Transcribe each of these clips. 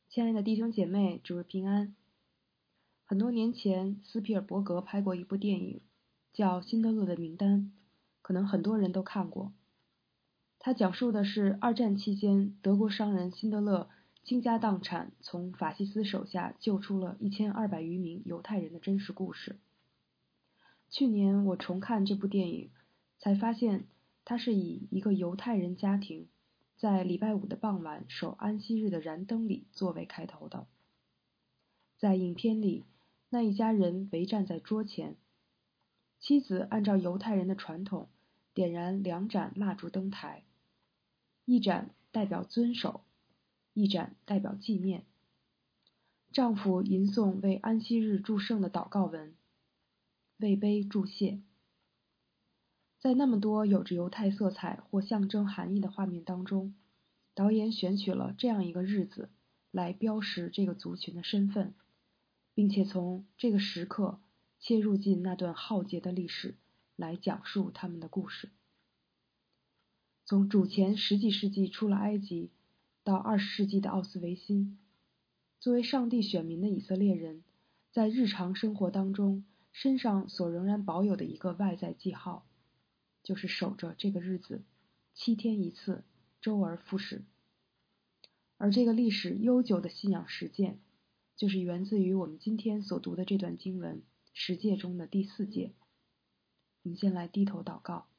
亲爱的弟兄姐妹，主日平安。很多年前，斯皮尔伯格拍过一部电影，叫《辛德勒的名单》，可能很多人都看过。它讲述的是二战期间德国商人辛德勒倾家荡产，从法西斯手下救出了1200余名犹太人的真实故事。去年我重看这部电影，才发现它是以一个犹太人家庭在礼拜五的傍晚守安息日的燃灯礼作为开头的。在影片里，那一家人围站在桌前，妻子按照犹太人的传统点燃2盏蜡烛灯台，一盏代表遵守，一盏代表纪念。丈夫吟诵为安息日祝圣的祷告文，为杯祝谢。在那么多有着犹太色彩或象征含义的画面当中，导演选取了这样一个日子来标识这个族群的身份，并且从这个时刻切入进那段浩劫的历史，来讲述他们的故事。从主前10几世纪出了埃及，到20世纪的奥斯维辛，作为上帝选民的以色列人，在日常生活当中身上所仍然保有的一个外在记号，就是守着这个日子，7天一次，周而复始。而这个历史悠久的信仰实践，就是源自于我们今天所读的这段经文10诫中的第4诫。我们先来低头祷告。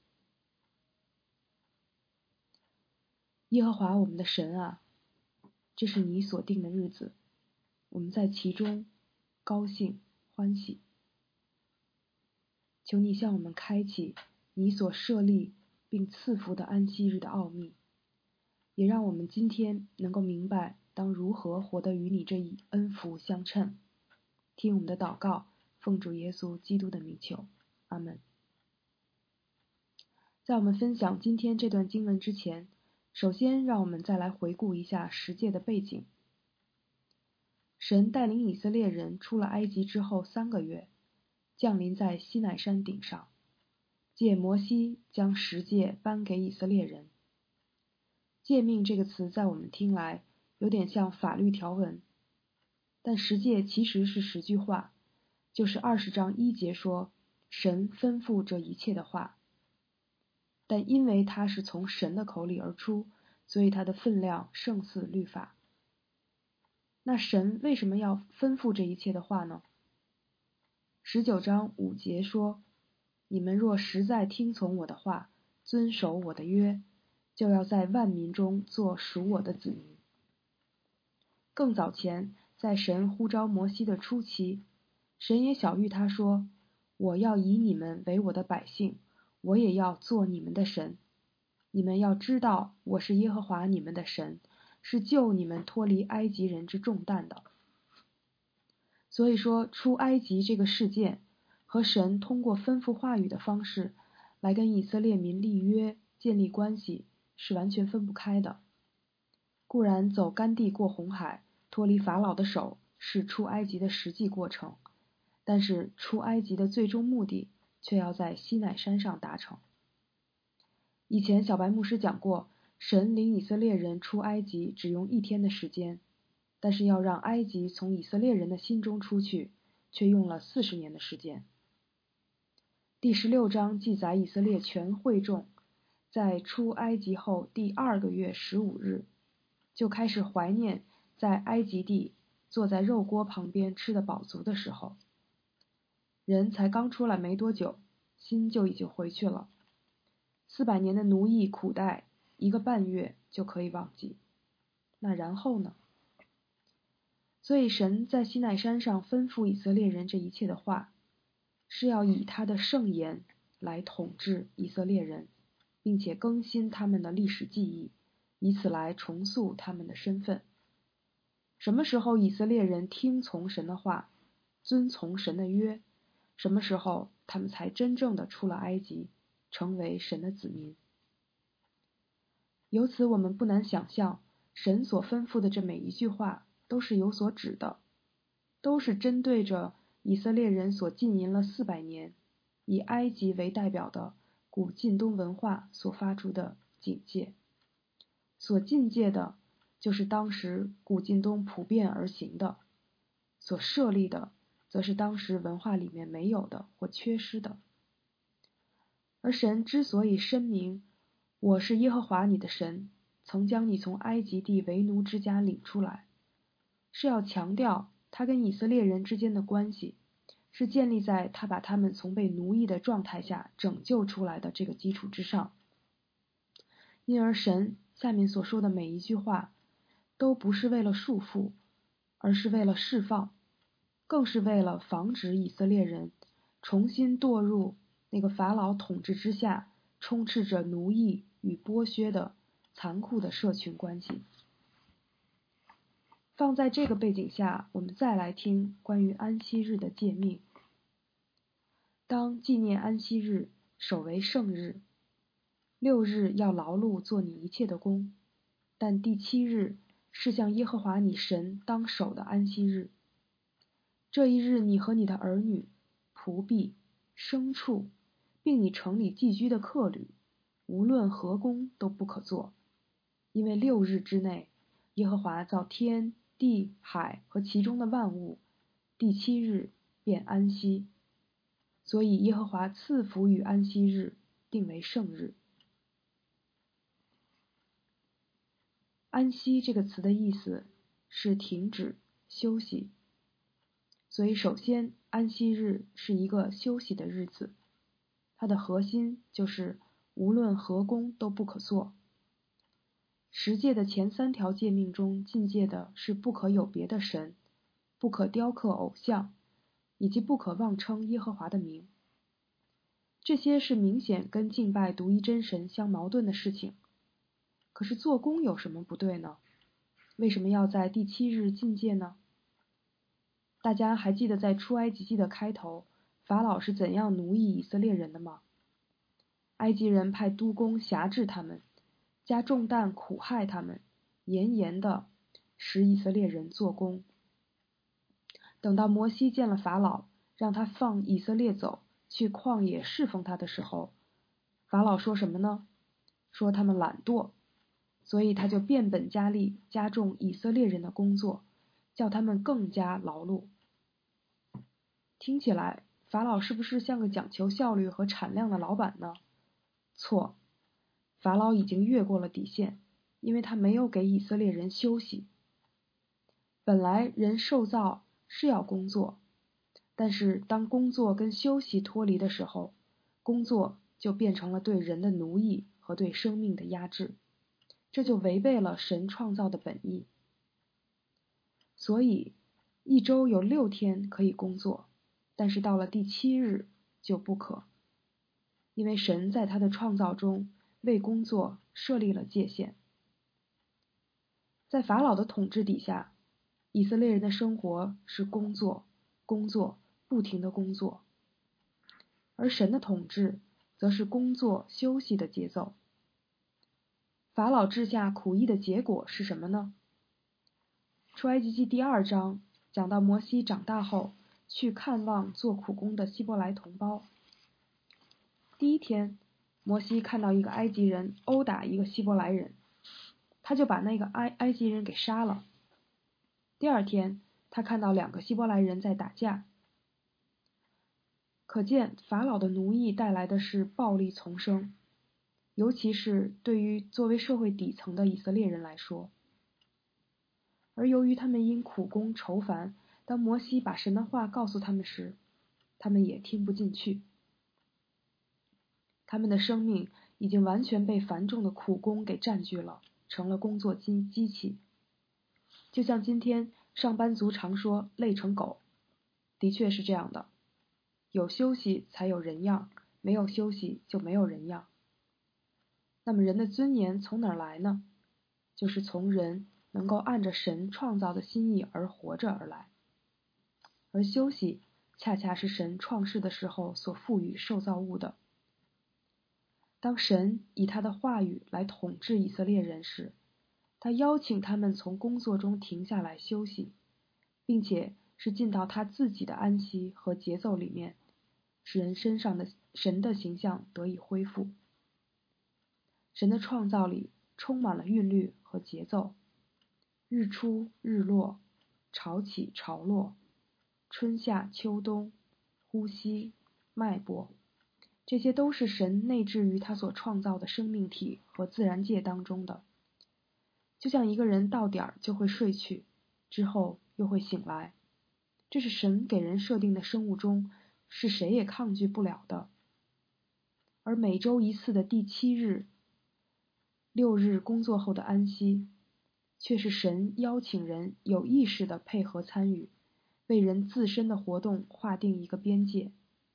耶和华我们的神啊，这是你所定的日子，我们在其中高兴欢喜。求你向我们开启你所设立并赐福的安息日的奥秘，也让我们今天能够明白当如何活得与你这一恩福相称。听我们的祷告，奉主耶稣基督的名求，阿们。在我们分享今天这段经文之前，首先让我们再来回顾一下10诫的背景。神带领以色列人出了埃及之后3个月，降临在西乃山顶上，借摩西将10诫颁给以色列人。诫命这个词在我们听来有点像法律条文，但10诫其实是10句话，就是20章1节说神吩咐这一切的话。但因为它是从神的口里而出，所以它的分量胜似律法。那神为什么要吩咐这一切的话呢？19章5节说，你们若实在听从我的话，遵守我的约，就要在万民中做属我的子民。更早前，在神呼召摩西的初期，神也晓谕他说，我要以你们为我的百姓，我也要做你们的神。你们要知道，我是耶和华你们的神，是救你们脱离埃及人之重担的。所以说，出埃及这个事件和神通过吩咐话语的方式来跟以色列民立约、建立关系是完全分不开的。固然走干地过红海，脱离法老的手是出埃及的实际过程，但是出埃及的最终目的却要在西乃山上达成。以前小白牧师讲过，神领以色列人出埃及只用1天的时间，但是要让埃及从以色列人的心中出去，却用了40年的时间。第16章记载以色列全会众在出埃及后第2个月15日，就开始怀念在埃及地坐在肉锅旁边吃得饱足的时候。人才刚出来没多久，心就已经回去了。400年的奴役苦待，1个半月就可以忘记。那然后呢？所以神在西乃山上吩咐以色列人这一切的话，是要以他的圣言来统治以色列人，并且更新他们的历史记忆，以此来重塑他们的身份。什么时候以色列人听从神的话，遵从神的约，什么时候他们才真正的出了埃及，成为神的子民。由此我们不难想象，神所吩咐的这每一句话都是有所指的，都是针对着以色列人所浸淫了400年，以埃及为代表的古近东文化所发出的警戒。所禁戒的就是当时古今东普遍而行的，所设立的则是当时文化里面没有的或缺失的。而神之所以申明我是耶和华你的神，曾将你从埃及地为奴之家领出来，是要强调他跟以色列人之间的关系是建立在他把他们从被奴役的状态下拯救出来的这个基础之上。因而神下面所说的每一句话都不是为了束缚，而是为了释放，更是为了防止以色列人重新堕入那个法老统治之下充斥着奴役与剥削的残酷的社群关系。放在这个背景下，我们再来听关于安息日的诫命。当纪念安息日，守为圣日。6日要劳碌做你一切的工，但第7日是向耶和华你神当守的安息日。这一日你和你的儿女、仆婢、牲畜，并你城里寄居的客旅，无论何工都不可做，因为6日之内，耶和华造天地海和其中的万物，第7日便安息。所以耶和华赐福于安息日，定为圣日。安息这个词的意思是停止、休息，所以首先安息日是一个休息的日子，它的核心就是无论何工都不可做。十诫的前3条诫命中禁戒的是不可有别的神，不可雕刻偶像，以及不可妄称耶和华的名。这些是明显跟敬拜独一真神相矛盾的事情。可是做工有什么不对呢？为什么要在第7日禁戒呢？大家还记得在出埃及记的开头，法老是怎样奴役以色列人的吗？埃及人派督工辖制他们，加重担苦害他们，严严的使以色列人做工。等到摩西见了法老，让他放以色列走，去旷野侍奉他的时候，法老说什么呢？说他们懒惰，所以他就变本加厉加重以色列人的工作，叫他们更加劳碌。听起来法老是不是像个讲求效率和产量的老板呢？错，法老已经越过了底线，因为他没有给以色列人休息。本来人受造是要工作，但是当工作跟休息脱离的时候，工作就变成了对人的奴役和对生命的压制，这就违背了神创造的本意。所以一周有6天可以工作，但是到了第7日就不可，因为神在他的创造中为工作设立了界限。在法老的统治底下，以色列人的生活是工作、工作、不停的工作，而神的统治则是工作、休息的节奏。法老治下苦役的结果是什么呢？出埃及记第2章讲到摩西长大后去看望做苦工的希伯来同胞。第1天，摩西看到一个埃及人殴打一个希伯来人，他就把那个埃及人给杀了。第2天，他看到2个希伯来人在打架。可见法老的奴役带来的是暴力丛生，尤其是对于作为社会底层的以色列人来说。而由于他们因苦工愁烦，当摩西把神的话告诉他们时，他们也听不进去。他们的生命已经完全被繁重的苦工给占据了，成了工作机器。就像今天上班族常说累成狗，的确是这样的，有休息才有人样，没有休息就没有人样。那么人的尊严从哪儿来呢？就是从人能够按着神创造的心意而活着而来。而休息恰恰是神创世的时候所赋予受造物的。当神以他的话语来统治以色列人时，他邀请他们从工作中停下来休息，并且是进到他自己的安息和节奏里面，使人身上的神的形象得以恢复。神的创造里充满了韵律和节奏， 日出日落，潮起潮落，春夏秋冬，呼吸、脉搏，这些都是神内置于他所创造的生命体和自然界当中的。就像一个人到点儿就会睡去，之后又会醒来，这是神给人设定的生物钟，是谁也抗拒不了的。而每周一次的第7日，6日工作后的安息，却是神邀请人有意识地配合参与，为人自身的活动划定一个边界。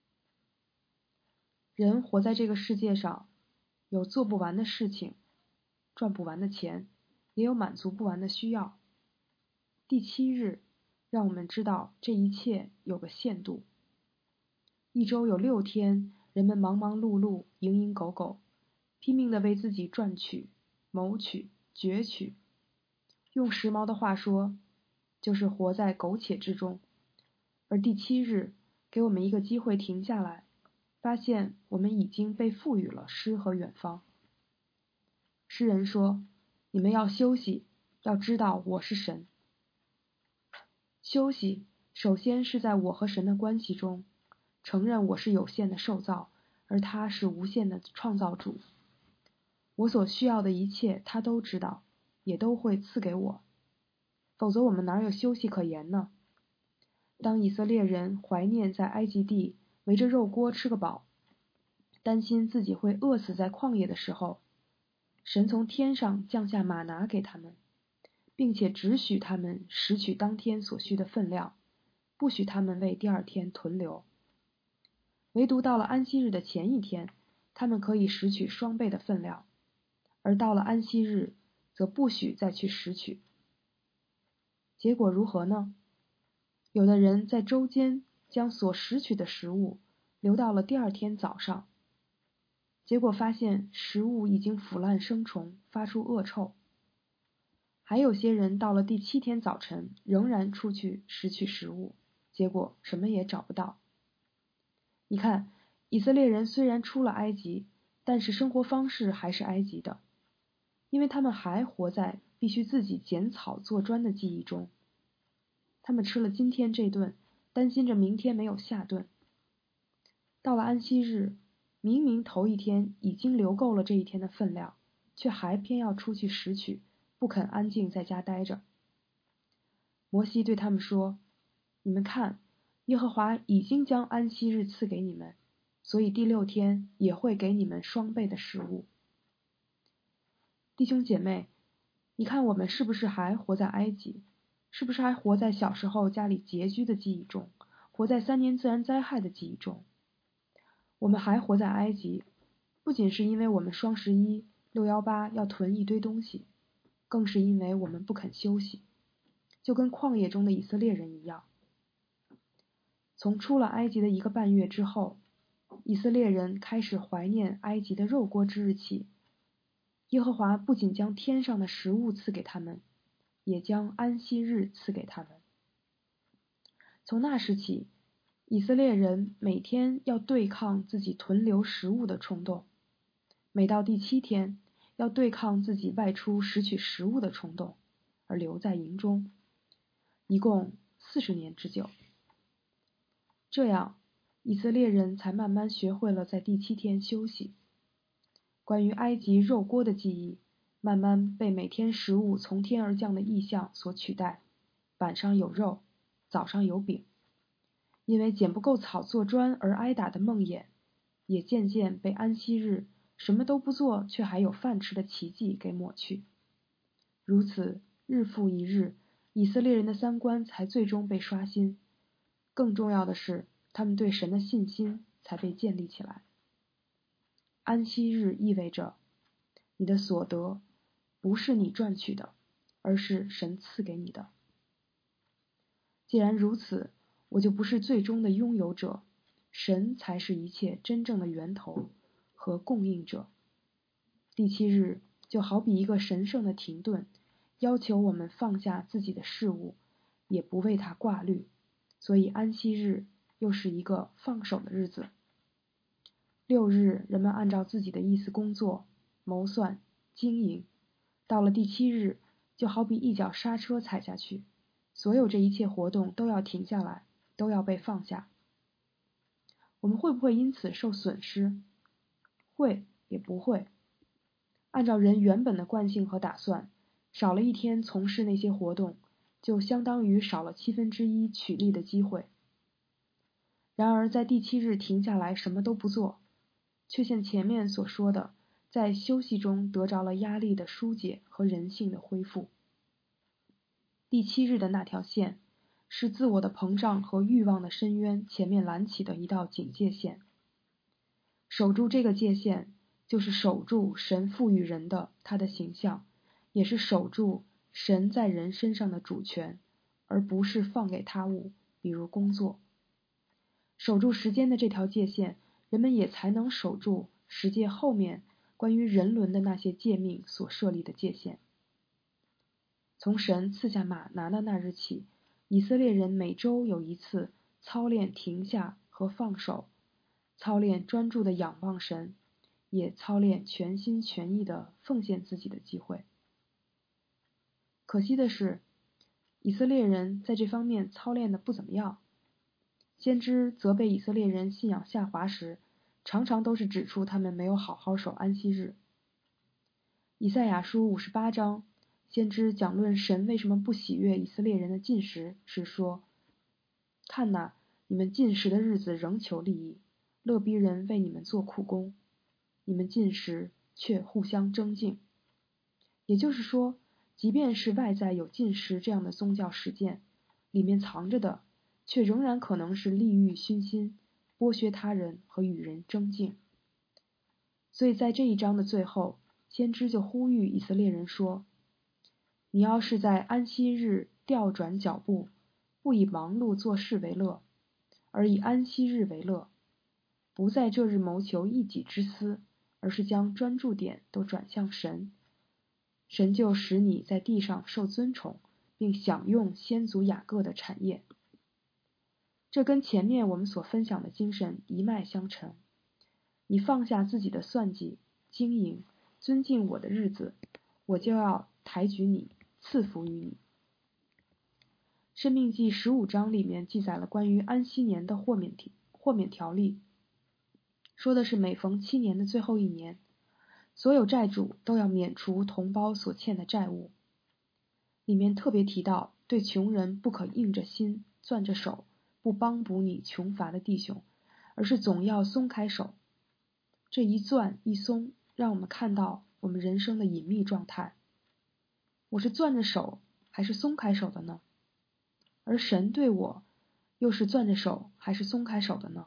人活在这个世界上，有做不完的事情，赚不完的钱，也有满足不完的需要。第7日让我们知道这一切有个限度。一周有6天，人们忙忙碌碌，蝇营狗苟，拼命地为自己赚取、谋取、攫取。用时髦的话说，就是活在苟且之中。而第7日给我们一个机会停下来，发现我们已经被赋予了诗和远方。诗人说：“你们要休息，要知道我是神。”休息，首先是在我和神的关系中，承认我是有限的受造，而他是无限的创造主。我所需要的一切他都知道，也都会赐给我，否则我们哪有休息可言呢？当以色列人怀念在埃及地围着肉锅吃个饱，担心自己会饿死在旷野的时候，神从天上降下玛拿给他们，并且只许他们拾取当天所需的分量，不许他们为第2天囤留。唯独到了安息日的前一天，他们可以拾取双倍的分量，而到了安息日，则不许再去拾取。结果如何呢？有的人在周间将所拾取的食物留到了第2天早上，结果发现食物已经腐烂生虫，发出恶臭。还有些人到了第7天早晨，仍然出去拾取食物，结果什么也找不到。你看，以色列人虽然出了埃及，但是生活方式还是埃及的，因为他们还活在必须自己剪草做砖的记忆中。他们吃了今天这顿，担心着明天没有下顿。到了安息日，明明头一天已经留够了这一天的分量，却还偏要出去拾取，不肯安静在家待着。摩西对他们说：“你们看，耶和华已经将安息日赐给你们，所以第6天也会给你们双倍的食物。”弟兄姐妹，你看我们是不是还活在埃及？是不是还活在小时候家里拮据的记忆中，活在3年自然灾害的记忆中？我们还活在埃及，不仅是因为我们双11、618要囤一堆东西，更是因为我们不肯休息，就跟旷野中的以色列人一样。从出了埃及的1个半月之后，以色列人开始怀念埃及的肉锅之日起，耶和华不仅将天上的食物赐给他们，也将安息日赐给他们。从那时起，以色列人每天要对抗自己囤留食物的冲动，每到第7天，要对抗自己外出拾取食物的冲动，而留在营中，一共40年之久。这样，以色列人才慢慢学会了在第7天休息。关于埃及肉锅的记忆，慢慢被每天食物从天而降的意象所取代，晚上有肉，早上有饼。因为捡不够草做砖而挨打的梦魇，也渐渐被安息日什么都不做却还有饭吃的奇迹给抹去。如此日复一日，以色列人的3观才最终被刷新。更重要的是，他们对神的信心才被建立起来。安息日意味着，你的所得不是你赚取的，而是神赐给你的。既然如此，我就不是最终的拥有者，神才是一切真正的源头和供应者。第7日就好比一个神圣的停顿，要求我们放下自己的事物，也不为它挂虑，所以安息日又是一个放手的日子。6日，人们按照自己的意思工作、谋算、经营，到了第7日， 就好比一脚刹车踩下去，所有这一切活动都要停下来，都要被放下。我们会不会因此受损失？会，也不会。按照人原本的惯性和打算，少了一天从事那些活动，就相当于少了1/7取力的机会。然而在第7日停下来什么都不做，却像前面所说的，在休息中得着了压力的疏解和人性的恢复。第7日的那条线，是自我的膨胀和欲望的深渊前面拦起的一道警戒线。守住这个界限，就是守住神赋予人的他的形象，也是守住神在人身上的主权，而不是放给他物，比如工作。守住时间的这条界限，人们也才能守住十诫后面关于人伦的那些诫命所设立的界限。从神赐下玛拿的那日起，以色列人每周有一次操练停下和放手，操练专注的仰望神，也操练全心全意的奉献自己的机会。可惜的是，以色列人在这方面操练的不怎么样。先知责备以色列人信仰下滑时，常常都是指出他们没有好好守安息日。以赛亚书58章，先知讲论神为什么不喜悦以色列人的禁食时说：看哪，你们禁食的日子仍求利益，勒逼人为你们做苦工，你们禁食却互相争竞。也就是说，即便是外在有禁食这样的宗教实践，里面藏着的却仍然可能是利欲熏心，剥削他人和与人争竞。所以在这一章的最后，先知就呼吁以色列人说：你要是在安息日调转脚步，不以忙碌做事为乐，而以安息日为乐，不在这日谋求一己之私，而是将专注点都转向神，神就使你在地上受尊崇，并享用先祖雅各的产业。这跟前面我们所分享的精神一脉相承。你放下自己的算计、经营，尊敬我的日子，我就要抬举你，赐福于你。申命记15章里面记载了关于安息年的豁免条例，说的是每逢7年的最后一年，所有债主都要免除同胞所欠的债务。里面特别提到，对穷人不可硬着心、攥着手，不帮补你穷乏的弟兄，而是总要松开手。这一攥一松，让我们看到我们人生的隐秘状态。我是攥着手还是松开手的呢？而神对我又是攥着手还是松开手的呢？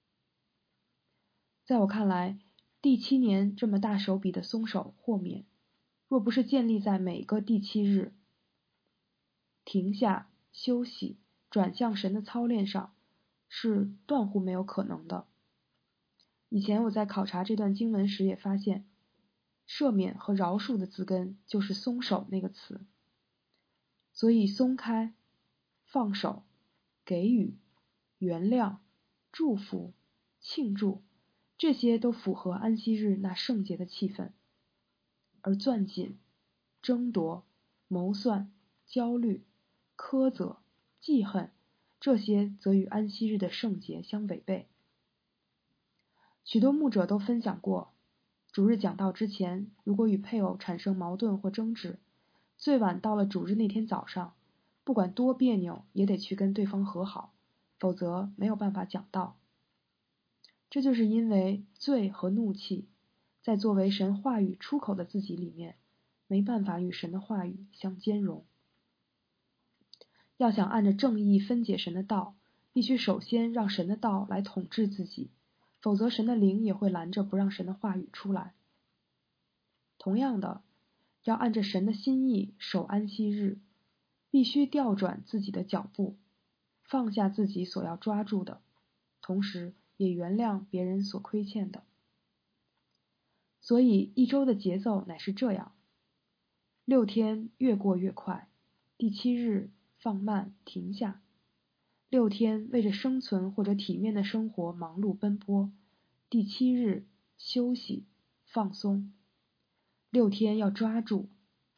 在我看来，第7年这么大手笔的松手豁免，若不是建立在每个第7日停下休息转向神的操练上，是断乎没有可能的。以前我在考察这段经文时也发现，赦免和饶恕的字根就是松手那个词，所以松开、放手、给予、原谅、祝福、庆祝，这些都符合安息日那圣洁的气氛。而攥紧、争夺、谋算、焦虑、苛责、记恨，这些则与安息日的圣洁相违背。许多牧者都分享过，主日讲道之前，如果与配偶产生矛盾或争执，最晚到了主日那天早上，不管多别扭，也得去跟对方和好，否则没有办法讲道。这就是因为罪和怒气，在作为神话语出口的自己里面，没办法与神的话语相兼容。要想按着正义分解神的道，必须首先让神的道来统治自己，否则神的灵也会拦着不让神的话语出来。同样的，要按着神的心意守安息日，必须调转自己的脚步，放下自己所要抓住的，同时也原谅别人所亏欠的。所以一周的节奏乃是这样：6天越过越快，第7日放慢停下，6天为着生存或者体面的生活忙碌奔波，第7日休息放松，6天要抓住，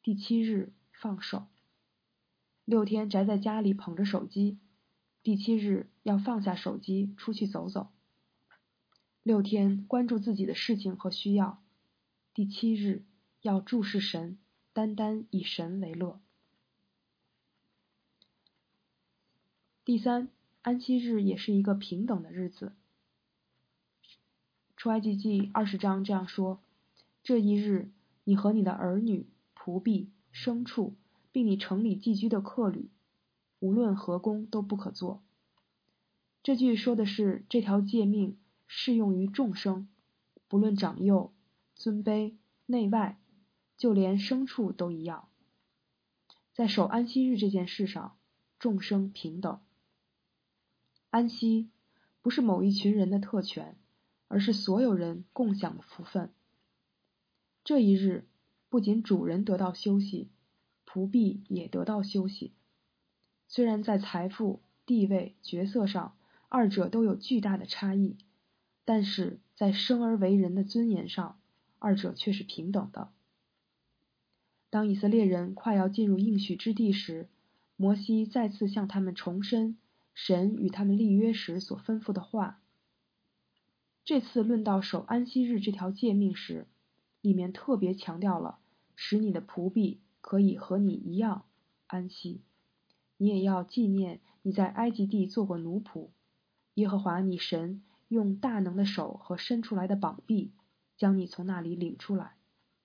第7日放手。6天宅在家里捧着手机，第7日要放下手机出去走走。6天关注自己的事情和需要，第7日要注视神，单单以神为乐。第3，安息日也是一个平等的日子。出埃及记20章这样说：这一日，你和你的儿女、仆婢、牲畜，并你城里寄居的客旅，无论何工都不可做。这句说的是这条诫命适用于众生，不论长幼、尊卑、内外，就连牲畜都一样。在守安息日这件事上，众生平等。安息不是某一群人的特权，而是所有人共享的福分。这一日，不仅主人得到休息，仆婢也得到休息。虽然在财富、地位、角色上，二者都有巨大的差异，但是在生而为人的尊严上，二者却是平等的。当以色列人快要进入应许之地时，摩西再次向他们重申神与他们立约时所吩咐的话。这次论到守安息日这条诫命时，里面特别强调了使你的仆婢可以和你一样安息。你也要纪念你在埃及地做过奴仆，耶和华你神用大能的手和伸出来的膀臂将你从那里领出来。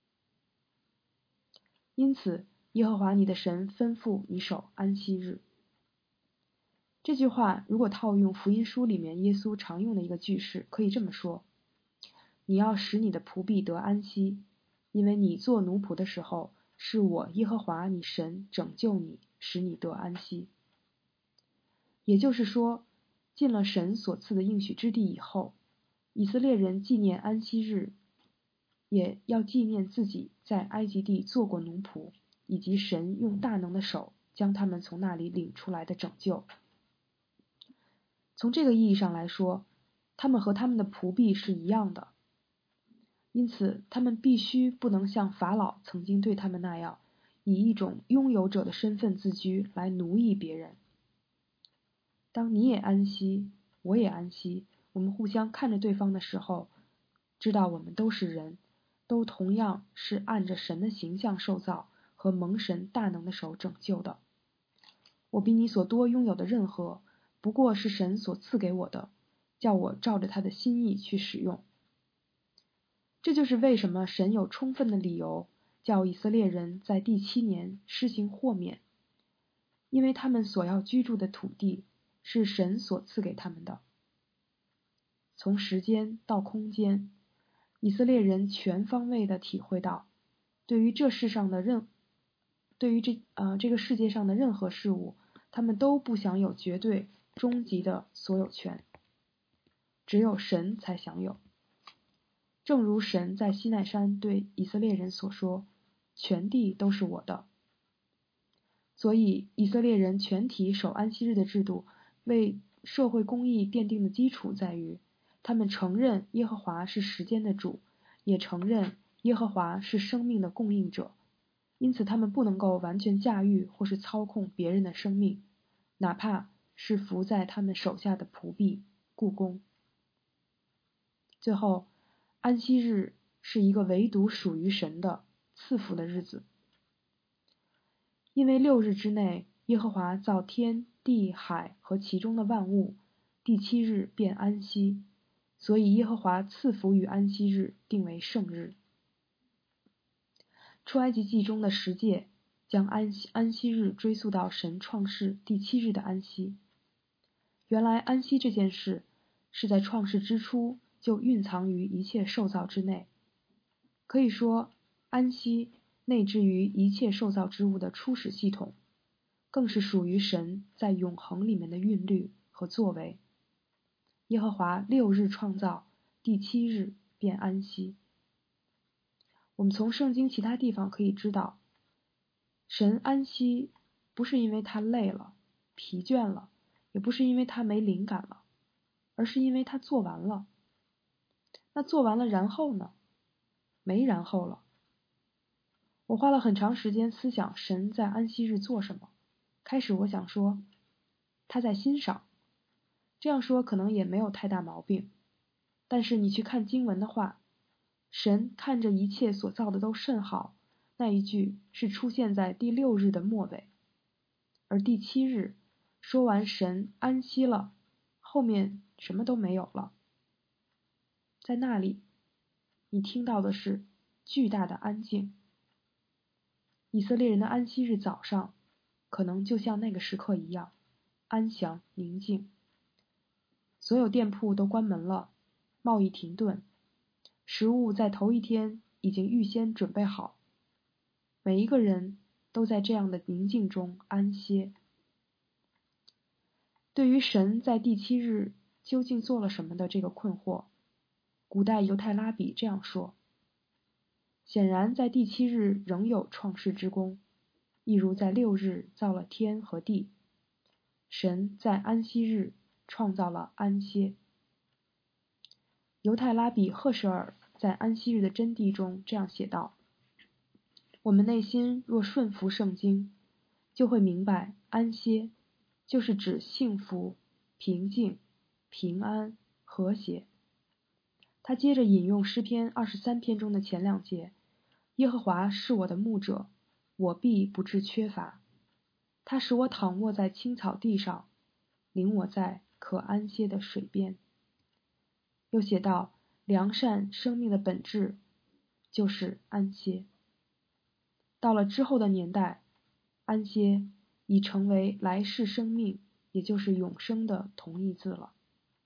因此，耶和华你的神吩咐你守安息日。这句话如果套用福音书里面耶稣常用的一个句式，可以这么说：你要使你的仆婢得安息，因为你做奴仆的时候，是我耶和华你神拯救你，使你得安息。也就是说，进了神所赐的应许之地以后，以色列人纪念安息日，也要纪念自己在埃及地做过奴仆，以及神用大能的手将他们从那里领出来的拯救。从这个意义上来说，他们和他们的仆婢是一样的，因此他们必须不能像法老曾经对他们那样，以一种拥有者的身份自居来奴役别人。当你也安息，我也安息，我们互相看着对方的时候，知道我们都是人，都同样是按着神的形象受造和蒙神大能的手拯救的。我比你所多拥有的任何，不过是神所赐给我的，叫我照着他的心意去使用。这就是为什么神有充分的理由叫以色列人在第7年施行豁免，因为他们所要居住的土地是神所赐给他们的。从时间到空间，以色列人全方位地体会到，对于这个世界上的任何事物，他们都不享有绝对终极的所有权，只有神才享有。正如神在西奈山对以色列人所说，全地都是我的。所以以色列人全体守安息日的制度为社会公义奠定的基础在于，他们承认耶和华是时间的主，也承认耶和华是生命的供应者，因此他们不能够完全驾驭或是操控别人的生命，哪怕是服在他们手下的仆婢、雇工。最后，安息日是一个唯独属于神的赐福的日子，因为6日之内，耶和华造天地海和其中的万物，第7日便安息，所以耶和华赐福于安息日，定为圣日。出埃及记中的10诫将安息日追溯到神创世第7日的安息。原来安息这件事是在创世之初就蕴藏于一切受造之内，可以说安息内置于一切受造之物的初始系统，更是属于神在永恒里面的韵律和作为。耶和华6日创造，第7日便安息。我们从圣经其他地方可以知道，神安息不是因为他累了、疲倦了，也不是因为他没灵感了，而是因为他做完了。那做完了然后呢？没然后了。 我花了很长时间思想神在安息日做什么。开始我想说，他在欣赏，这样说可能也没有太大毛病。但是你去看经文的话，神看着一切所造的都甚好，那一句是出现在第6日的末尾，而第7日说完神安息了，后面什么都没有了。在那里，你听到的是巨大的安静。以色列人的安息日早上，可能就像那个时刻一样，安详宁静。所有店铺都关门了，贸易停顿，食物在头一天已经预先准备好，每一个人都在这样的宁静中安歇。对于神在第7日究竟做了什么的这个困惑，古代犹太拉比这样说：显然在第7日仍有创世之功，一如在6日造了天和地。神在安息日创造了安歇。犹太拉比赫舍尔在安息日的真谛中这样写道：我们内心若顺服圣经，就会明白安歇就是指幸福、平静、平安、和谐。他接着引用诗篇23篇中的前2节：耶和华是我的牧者，我必不致缺乏。他使我躺卧在青草地上，领我在可安歇的水边。又写道：良善生命的本质就是安歇。到了之后的年代，安歇已成为来世生命，也就是永生的同义字了。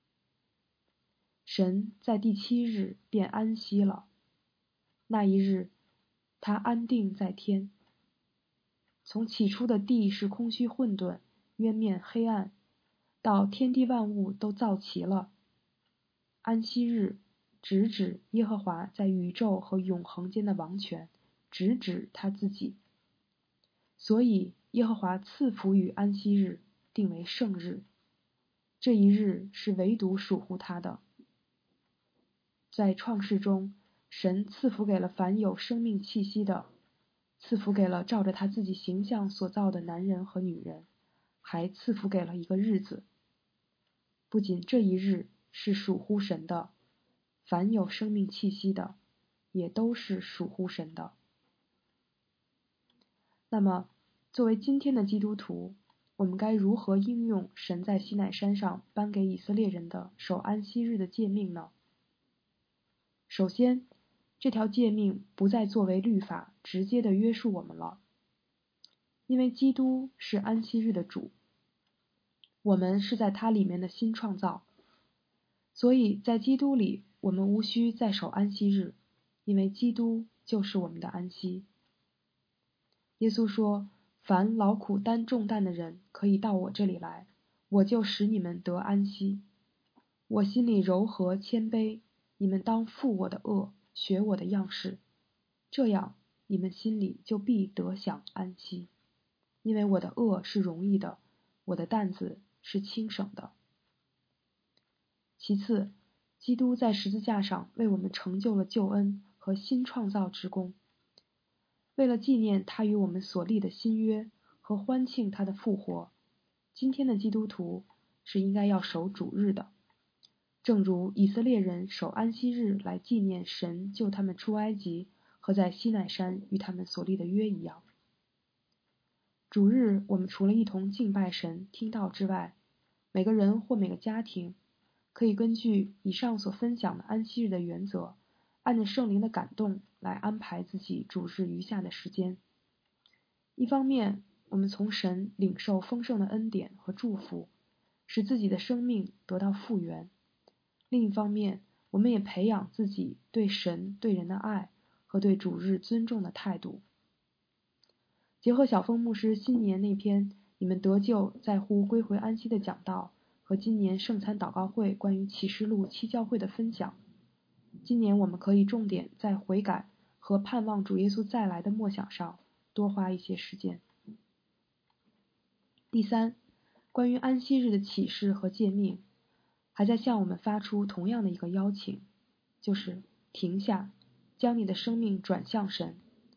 神在第7日便安息了，那一日他安定在天。从起初的地是空虚混沌、渊面黑暗，到天地万物都造齐了，安息日直指耶和华在宇宙和永恒间的王权，直指他自己。所以耶和华赐福于安息日，定为圣日。这一日是唯独属乎他的。在创世中，神赐福给了凡有生命气息的，赐福给了照着他自己形象所造的男人和女人，还赐福给了一个日子。不仅这一日是属乎神的，凡有生命气息的，也都是属乎神的。那么，作为今天的基督徒，我们该如何应用神在西乃山上颁给以色列人的守安息日的诫命呢？首先，这条诫命不再作为律法直接的约束我们了，因为基督是安息日的主，我们是在他里面的新创造，所以在基督里我们无需再守安息日，因为基督就是我们的安息。耶稣说：凡劳苦担重担的人可以到我这里来，我就使你们得安息。我心里柔和谦卑，你们当负我的轭，学我的样式，这样你们心里就必得享安息。因为我的轭是容易的，我的担子是轻省的。其次，基督在十字架上为我们成就了救恩和新创造之功。为了纪念他与我们所立的新约和欢庆他的复活，今天的基督徒是应该要守主日的，正如以色列人守安息日来纪念神救他们出埃及和在西乃山与他们所立的约一样。主日我们除了一同敬拜神、听道之外，每个人或每个家庭可以根据以上所分享的安息日的原则，按着圣灵的感动来安排自己主日余下的时间。一方面，我们从神领受丰盛的恩典和祝福，使自己的生命得到复原；另一方面，我们也培养自己对神、对人的爱和对主日尊重的态度。结合小峰牧师新年那篇“你们得救在乎归回安息”的讲道和今年圣餐祷告会关于启示录7教会的分享，今年我们可以重点在悔改和盼望主耶稣再来的默想上多花一些时间。第三，关于安息日的启示和诫命，还在向我们发出同样的一个邀请，就是停下，将你的生命转向神。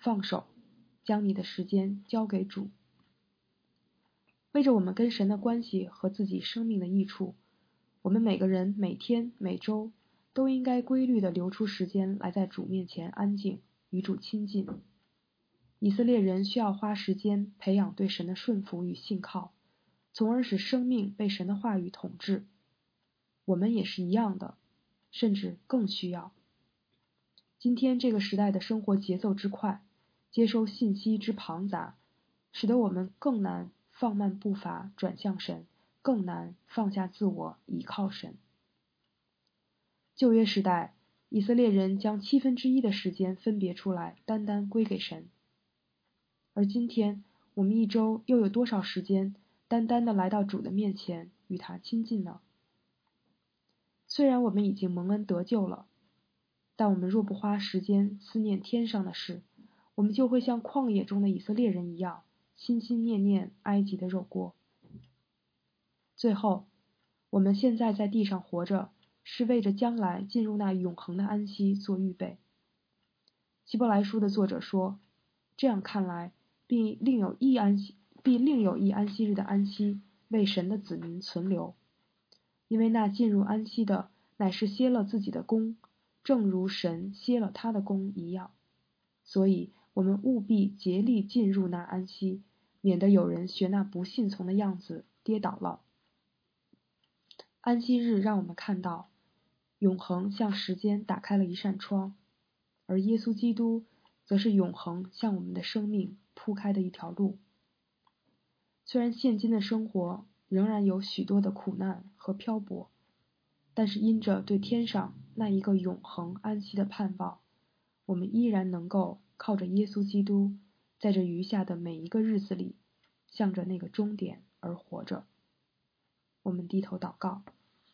放手，将你的时间交给主。为着我们跟神的关系和自己生命的益处，我们每个人每天每周都应该规律地留出时间来在主面前安静，与主亲近。以色列人需要花时间培养对神的顺服与信靠，从而使生命被神的话语统治。我们也是一样的，甚至更需要。今天这个时代的生活节奏之快，接收信息之庞杂，使得我们更难放慢步伐转向神，更难放下自我倚靠神。旧约时代，以色列人将1/7的时间分别出来，单单归给神。而今天，我们一周又有多少时间单单的来到主的面前，与他亲近呢？虽然我们已经蒙恩得救了，但我们若不花时间思念天上的事，我们就会像旷野中的以色列人一样，心心念念埃及的肉锅。最后，我们现在在地上活着，是为着将来进入那永恒的安息做预备。希伯来书的作者说，这样看来，必另有一安息日的安息为神的子民存留，因为那进入安息的乃是歇了自己的功，正如神歇了他的功一样。所以我们务必竭力进入那安息，免得有人学那不信从的样子跌倒了。安息日让我们看到，永恒向时间打开了一扇窗，而耶稣基督则是永恒向我们的生命铺开的一条路。虽然现今的生活仍然有许多的苦难和漂泊，但是因着对天上那一个永恒安息的盼望，我们依然能够靠着耶稣基督，在这余下的每一个日子里，向着那个终点而活着。我们低头祷告。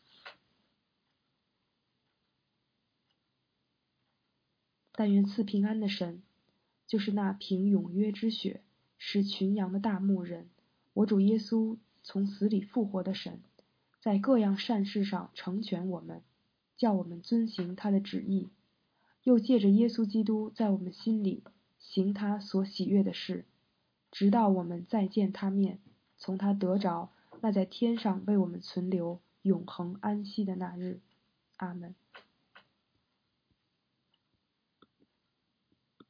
但愿赐平安的神，就是那凭永约之血使群羊的大牧人，我主耶稣从死里复活的神，在各样善事上成全我们，叫我们遵行他的旨意，又借着耶稣基督在我们心里行他所喜悦的事，直到我们再见他面，从他得着那在天上为我们存留永恒安息的那日。阿们。